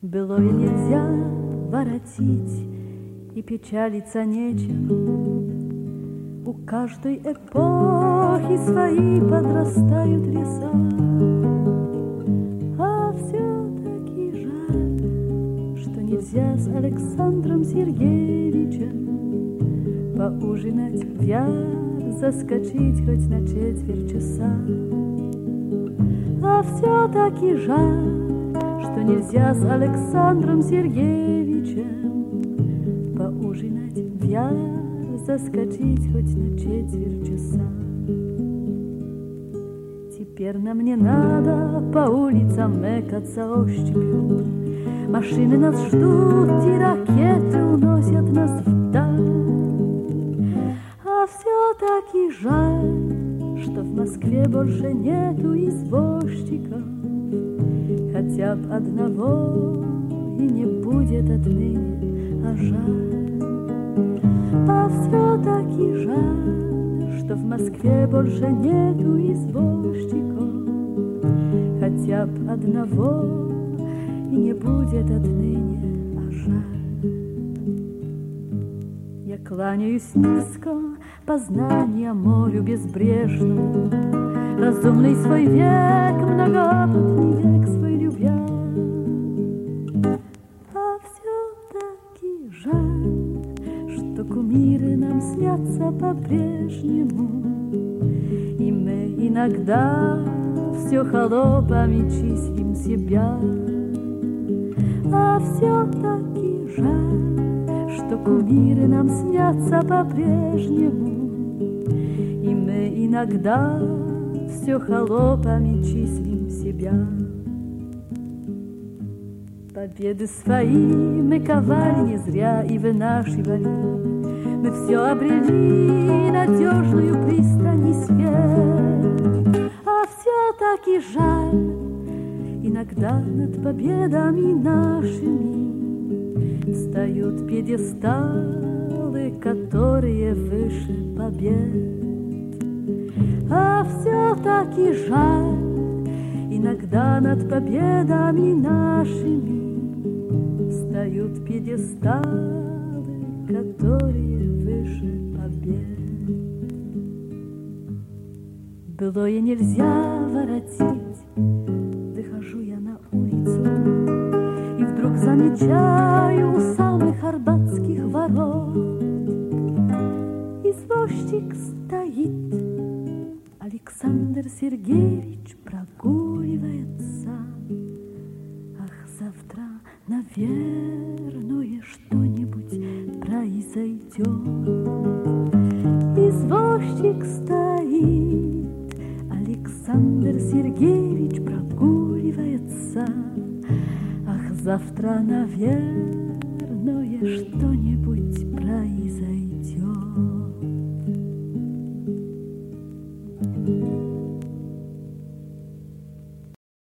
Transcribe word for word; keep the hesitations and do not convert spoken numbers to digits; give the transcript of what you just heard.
Былое нельзя воротить, и печалиться нечем. У каждой эпохи свои подрастают леса, а все-таки жаль, что нельзя с Александром Сергеевичем поужинать в яр, заскочить хоть на четверть часа. А все-таки жаль, что нельзя с Александром Сергеевичем поужинать в яр, заскочить хоть на четверть часа. Теперь нам не надо по улицам мэкаться ощупью. Машины нас ждут, и ракеты уносят нас вдаль. А все-таки жаль, что в Москве больше нету извозчиков, хотя б одного и не будет отныне, а жаль. А все-таки жаль, что в Москве больше нету извозчиков, хотя б одного и не будет отныне, а жаль. Я кланяюсь низко познания морю безбрежному, разумный свой век, многоопытный век свой любя. А все-таки жаль, что кумиры нам снятся по-прежнему, и мы иногда все холопами числим себя. А все-таки жаль, что кумиры нам снятся по-прежнему, и мы иногда все холопами числим себя. Победы свои мы ковали не зря и вынашивали. Мы все обрели надежную пристань и свет. А все-таки жаль, иногда над победами нашими встают пьедесталы, которые выше побед. А все-таки жаль, иногда над победами нашими встают пьедесталы, которые выше побед. Былое нельзя воротить, выхожу я на улицу, и вдруг замечаю у самых арбатских ворот извозчик стоит. Александр Сергеевич прогуливается. Ах, завтра, наверное, что-нибудь произойдет. Извозчик стоит, Александр Сергеевич прогуливается. Ах, завтра, наверное, что-нибудь произойдет.